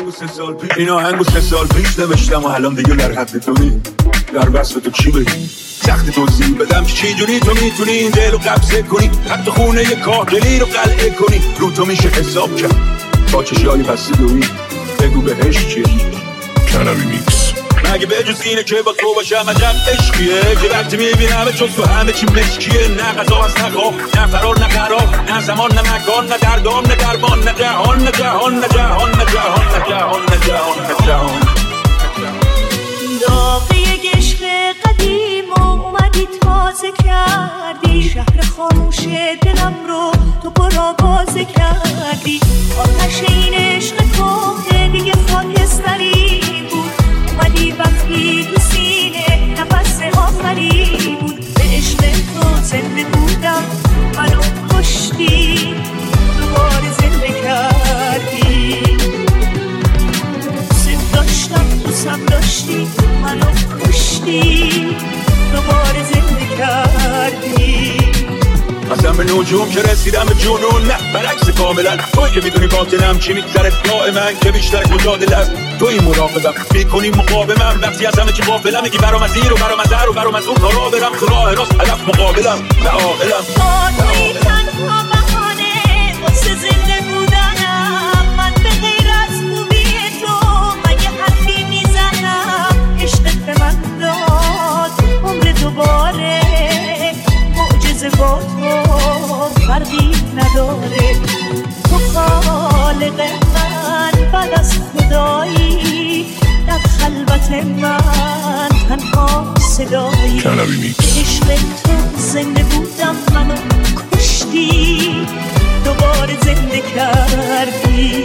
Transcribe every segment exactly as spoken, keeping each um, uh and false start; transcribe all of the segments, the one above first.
آهنگو سه سال پیش این آهنگو سه سال پیش نوشتم و الان دیگه در حد تویی. در وصف تو چی بگی؟ سخت توضیح بدم چی جوری تو میتونی این دل رو قبضه کنی، حتی خونه ی کاهگلی رو قلعه کنی. رو تو میشه حساب کرد با چشای بسته دویی. بگو بهش چیه؟ کنوی میکس. مگه به جز اینه که با تو باشم عجب عشقیه که وقتی میبینم جز تو همه چی مشکیه. نه غذا هست نه خواب نه فرار نه قرار، نه زمان نه مکان نه دردام نه درمان، نه جهان نه جهان نه جهان نه جهان نه جهان نه جهان نه جهان. داغی عشق قدیم اومدی تازه کردی، شهر خاموش دلم رو تو پرآوازه کردی. آتش این عشق کهنه دیگه خاکستری بود، اومدی وقتی تو سینه نفس آخری بود. به عشق تو زنده بودم منو کشتی، دوباره زنده کردی. دوست داشتم دوستم داشتی منو کشتی، دوباره زنده کردی. اصلا به نجوم که رسیدم به جنون، نه برعکس کاملا. توی که میدونی باطنم چی میگذره، داء من که بیشتر مجادل است. توی مراقبم میکنی مقاومم، وقتی از همه چی غافلم میگی برام از این و برام از هر و برام از اون کارا برم تو راه راست هدف مقابلم و عاقلم. توی تنها بهانه واسه زنده بودنم، من به غیر از خوبی تو مگه حرفی میزنم. عشقت به من داد عمر دوباره، معجزه با تو فرقی نداره. تو خالق من بعد از خدایی، در خلوت من تنها صدایی. کنوی میکس. عشق تو زنده بودم منو کشتی، دوباره زنده کردی.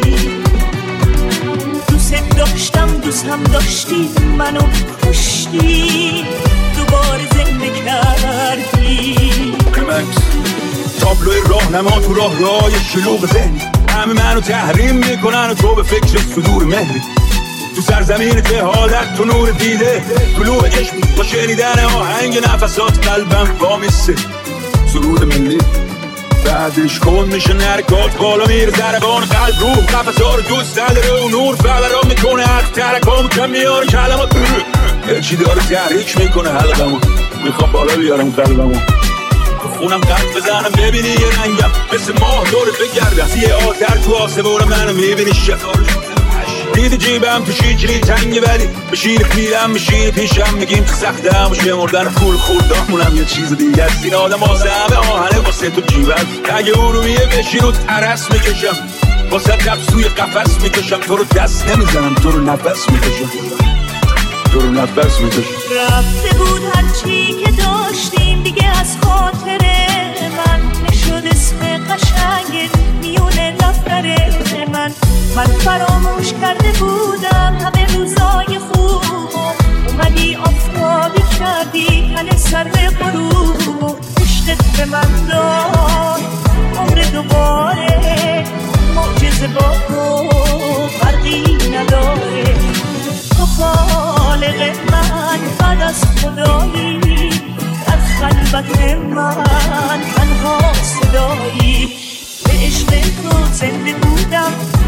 دوست داشتم دوست هم داشتی منو کشتی، دوباره زنده کردی. کلمکس تابلوی راهنما تو راه راه شلوغ ذهنی، همه منو تحریم میکنن و تو به فکر صدور مهری. تو سرزمین جهالت تو نور دیده، طلوع عشق با شنیدن آهنگ نفسات قلبم وامیسته. سرود ملی بعدش کن میشه نرکات، بالا میره ضربان قلب روح قفصا رو دوست نداره و نور فورا میکنه از ترکام کم میاره کلمات. چی داره تحریک میکنه حلقمو، میخوام بالا بیارم قلبمو. خونم قد بزنم ببینی یه رنگم مثل ماه دورت بگردم، سیه آتر تو آسمون منو میبینی شکار دیدی جیبم تو شیجری تنگه، ولی به شیر پیرم به شیر پیشم میگیم تو سختم و شمردن پول خوردامونم یه چیز دیگه است. این آدم واسه همه آهنه واسه تو جیبم، اگه ارومیه بشی رو ترس میکشم، واسه دب سوی قفس میکشم. تو رو دست نمیزنم تو رو نفس میکشم، تو رو نفس میکشم. رفته بود هرچی که داشتیم دیگه از خاطره من، نشد اسم قشنگ میونه دفتر من. من فراموش کرده بودم همه روزای خوب، اومدی آفتابی کردی تن سر غروب. عشقت به من داد عمر دوباره، معجزه با تو فرقی نداره. تو خالق من بعد از خدایی، در خلوت من تنها صدایی. به عشق تو زنده بودم